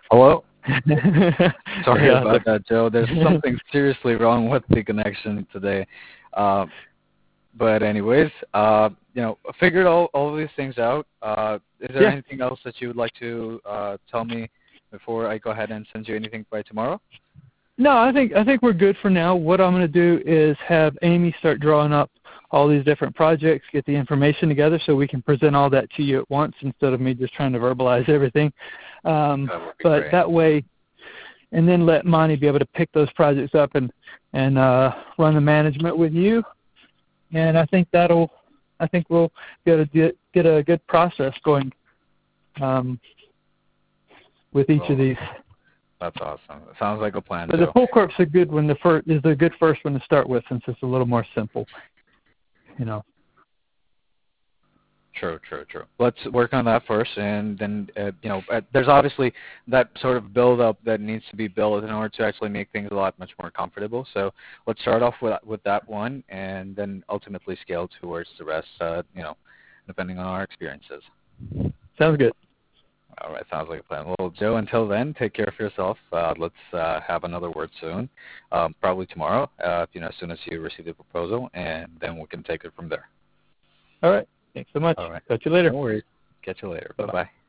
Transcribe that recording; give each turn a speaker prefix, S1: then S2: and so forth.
S1: Hello? Sorry
S2: Yeah,
S1: about that, Joe. There's something seriously wrong with the connection today. Uh, but anyways, I figured all of these things out. Is there
S2: yeah.
S1: anything else that you would like to tell me before I go ahead and send you anything by tomorrow?
S2: No, I think we're good for now. What I'm going to do is have Amy start drawing up all these different projects, get the information together so we can present all that to you at once instead of me just trying to verbalize everything.
S1: That would be
S2: But
S1: great.
S2: that way, and then let Monty be able to pick those projects up and run the management with you. And I think we'll get a good process going with each of these.
S1: That's awesome. It sounds like a plan,
S2: But
S1: Joe.
S2: the full corp's a good one. Is a good first one to start with, since it's a little more simple.
S1: True. Let's work on that first, and then there's obviously that sort of build-up that needs to be built in order to actually make things a lot much more comfortable. So let's start off with that one, and then ultimately scale towards the rest. Depending on our experiences.
S2: Sounds good.
S1: All right, sounds like a plan. Well, Joe, until then, take care of yourself. Let's have another word soon, probably tomorrow. As soon as you receive the proposal, and then we can take it from there.
S2: All right. Thanks so much.
S1: All right.
S2: Talk to you later.
S1: No worries. Catch you later. Bye-bye.